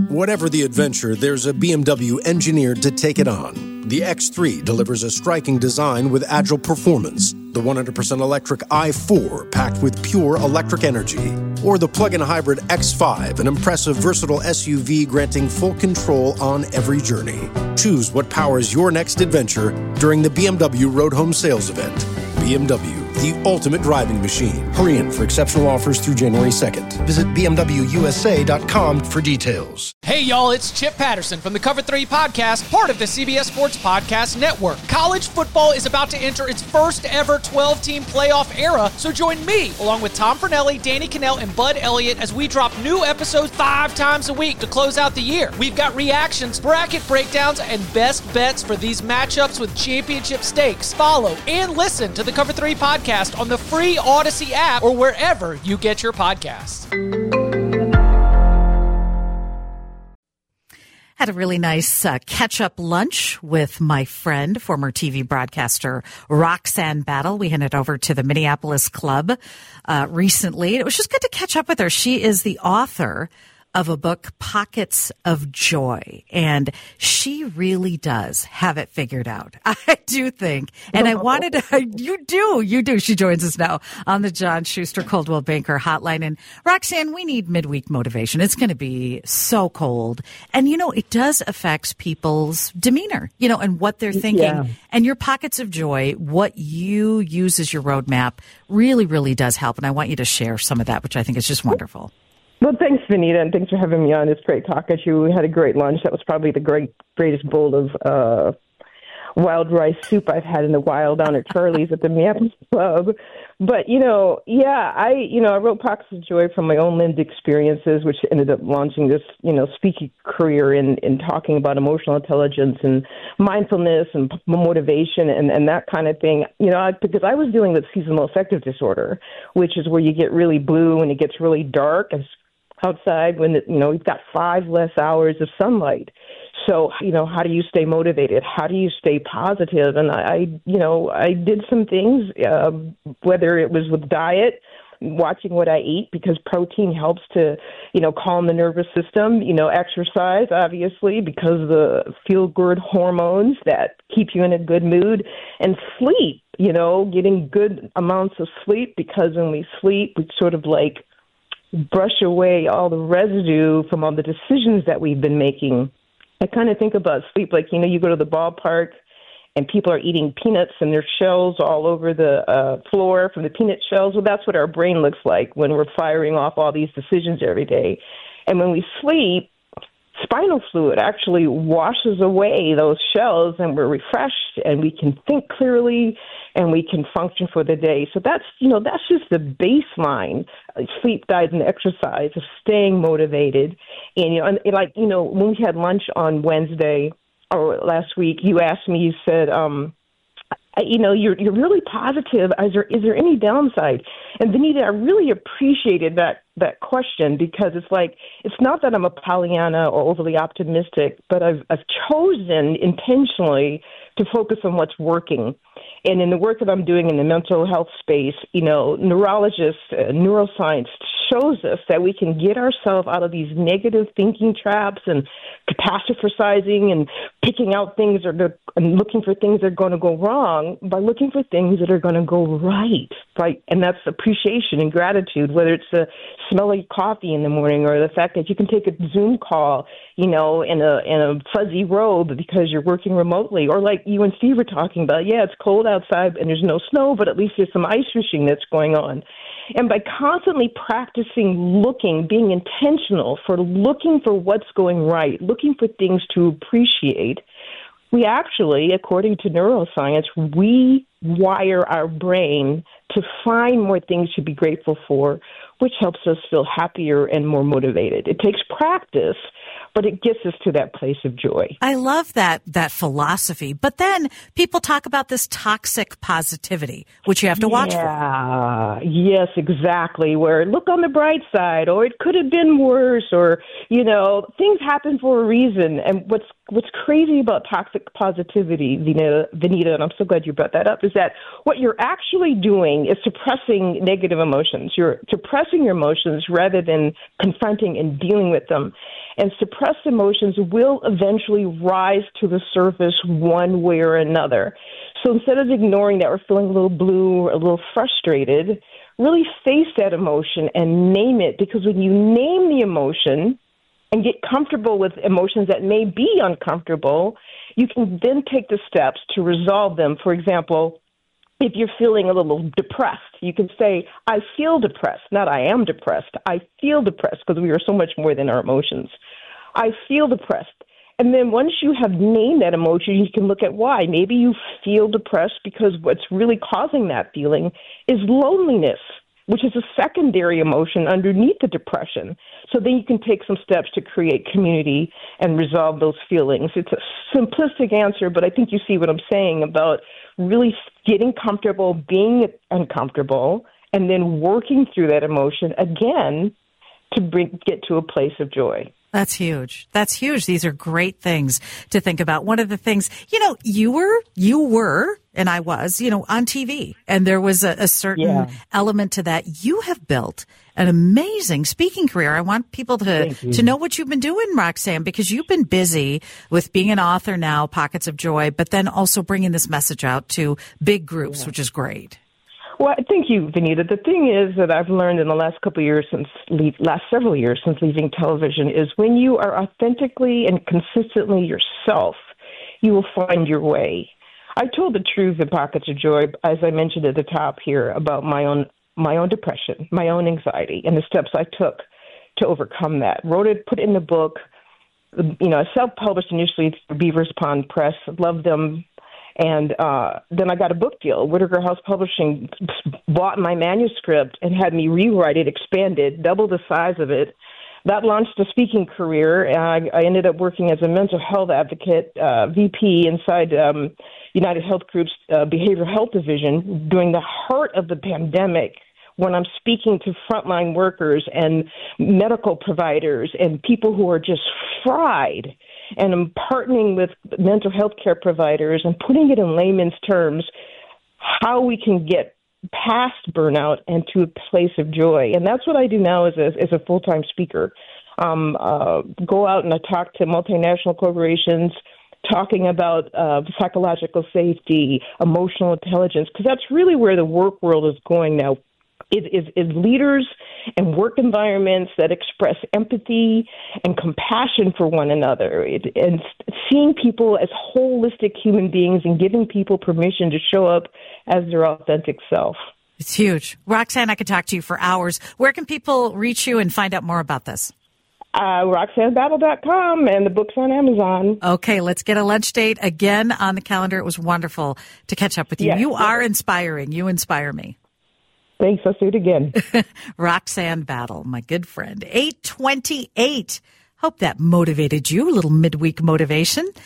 Whatever the adventure, there's a BMW engineered to take it on. The X3 delivers a striking design with agile performance. The 100% electric i4 packed with pure electric energy. Or the plug-in hybrid X5, an impressive, versatile SUV granting full control on every journey. Choose what powers your next adventure during the BMW Road Home Sales Event. BMW, the ultimate driving machine. Hurry in for exceptional offers through January 2nd. Visit BMWUSA.com for details. Hey, y'all, it's Chip Patterson from the Cover 3 Podcast, part of the CBS Sports Podcast Network. College football is about to enter its first ever 12-team playoff era, so join me, along with Tom Fornelli, Danny Cannell, and Bud Elliott, as we drop new episodes 5 times a week to close out the year. We've got reactions, bracket breakdowns, and best bets for these matchups with championship stakes. Follow and listen to the Cover 3 Podcast on the free Odyssey app or wherever you get your podcasts. Had a really nice catch-up lunch with my friend, former TV broadcaster Roxanne Battle. We handed over to the Minneapolis Club recently. It was just good to catch up with her. She is the author of a book, Pockets of Joy, and she really does have it figured out. I do think, and I wanted to, you do. She joins us now on the John Schuster Coldwell Banker Hotline. And Roxanne, we need midweek motivation. It's going to be so cold, and it does affect people's demeanor, and what they're thinking. Yeah. And your Pockets of Joy, what you use as your roadmap, really, really does help. And I want you to share some of that, which I think is just wonderful. Well, thanks, Vanita, and thanks for having me on. It's great talking to you. We had a great lunch. That was probably the greatest bowl of wild rice soup I've had in a while down at Charlie's at the Minneapolis Club. But, I wrote Pockets of Joy from my own lived experiences, which ended up launching this, speaking career in talking about emotional intelligence and mindfulness and motivation and that kind of thing, because I was dealing with seasonal affective disorder, which is where you get really blue and it gets really dark outside when, we've got 5 less hours of sunlight. So, how do you stay motivated? How do you stay positive? And I did some things, whether it was with diet, watching what I eat, because protein helps to, calm the nervous system, exercise, obviously, because the feel-good hormones that keep you in a good mood, and sleep, getting good amounts of sleep, because when we sleep, we sort of brush away all the residue from all the decisions that we've been making. I kind of think about sleep you go to the ballpark and people are eating peanuts and there's shells all over the floor from the peanut shells. Well, that's what our brain looks like when we're firing off all these decisions every day. And when we sleep, spinal fluid actually washes away those shells and we're refreshed and we can think clearly and we can function for the day. So that's just the baseline, sleep, diet, and exercise of staying motivated. And, when we had lunch on Wednesday or last week, you asked me, you said, you're really positive. Is there any downside? And Vanita, I really appreciated that question, because it's not that I'm a Pollyanna or overly optimistic, but I've chosen intentionally to focus on what's working. And in the work that I'm doing in the mental health space, neurologists, neuroscience shows us that we can get ourselves out of these negative thinking traps and catastrophizing and picking out things and looking for things that are going to go wrong by looking for things that are going to go right? And that's appreciation and gratitude, whether it's the smell of coffee in the morning or the fact that you can take a Zoom call, in a fuzzy robe because you're working remotely, or like you and Steve were talking about, it's cold outside and there's no snow, but at least there's some ice fishing that's going on. And by constantly practicing being intentional for looking for what's going right, looking for things to appreciate, we actually, according to neuroscience, rewire our brain to find more things to be grateful for, which helps us feel happier and more motivated. It takes practice, but it gets us to that place of joy. I love that philosophy. But then people talk about this toxic positivity, which you have to watch for. Yes, exactly. Where look on the bright side, or it could have been worse, or, things happen for a reason. And what's crazy about toxic positivity, Vanita, and I'm so glad you brought that up, is that what you're actually doing is suppressing negative emotions. You're suppressing your emotions rather than confronting and dealing with them. And suppressing suppressed emotions will eventually rise to the surface one way or another. So instead of ignoring that we're feeling a little blue or a little frustrated, really face that emotion and name it, because when you name the emotion and get comfortable with emotions that may be uncomfortable, you can then take the steps to resolve them. For example, if you're feeling a little depressed, you can say, I feel depressed, not I am depressed. I feel depressed, because we are so much more than our emotions. I feel depressed. And then once you have named that emotion, you can look at why. Maybe you feel depressed because what's really causing that feeling is loneliness, which is a secondary emotion underneath the depression. So then you can take some steps to create community and resolve those feelings. It's a simplistic answer, but I think you see what I'm saying about really getting comfortable, being uncomfortable, and then working through that emotion again to get to a place of joy. That's huge. That's huge. These are great things to think about. One of the things, you were, and I was, on TV, and there was a certain element to that. You have built an amazing speaking career. I want people to know what you've been doing, Roxanne, because you've been busy with being an author now, Pockets of Joy, but then also bringing this message out to big groups, which is great. Well, thank you, Vanita. The thing is that I've learned in the last several years since leaving television is when you are authentically and consistently yourself, you will find your way. I told the truth in Pockets of Joy, as I mentioned at the top here, about my own depression, my own anxiety, and the steps I took to overcome that. Wrote it, put it in the book. I self-published initially through Beavers Pond Press. Loved them. And then I got a book deal. Whitaker House Publishing bought my manuscript and had me rewrite it, expand it, double the size of it. That launched a speaking career. I ended up working as a mental health advocate, VP inside United Health Group's behavioral health division during the heart of the pandemic, when I'm speaking to frontline workers and medical providers and people who are just fried. And I'm partnering with mental health care providers and putting it in layman's terms, how we can get past burnout and to a place of joy. And that's what I do now as a full-time speaker. Go out and I talk to multinational corporations, talking about psychological safety, emotional intelligence, because that's really where the work world is going now. Is leaders and work environments that express empathy and compassion for one another, and seeing people as holistic human beings and giving people permission to show up as their authentic self. It's huge. Roxanne, I could talk to you for hours. Where can people reach you and find out more about this? RoxanneBattle.com, and the book's on Amazon. Okay, let's get a lunch date again on the calendar. It was wonderful to catch up with you. Yes. You are inspiring. You inspire me. Thanks. Let's do it again. Roxanne Battle, my good friend. 8:28. Hope that motivated you. A little midweek motivation.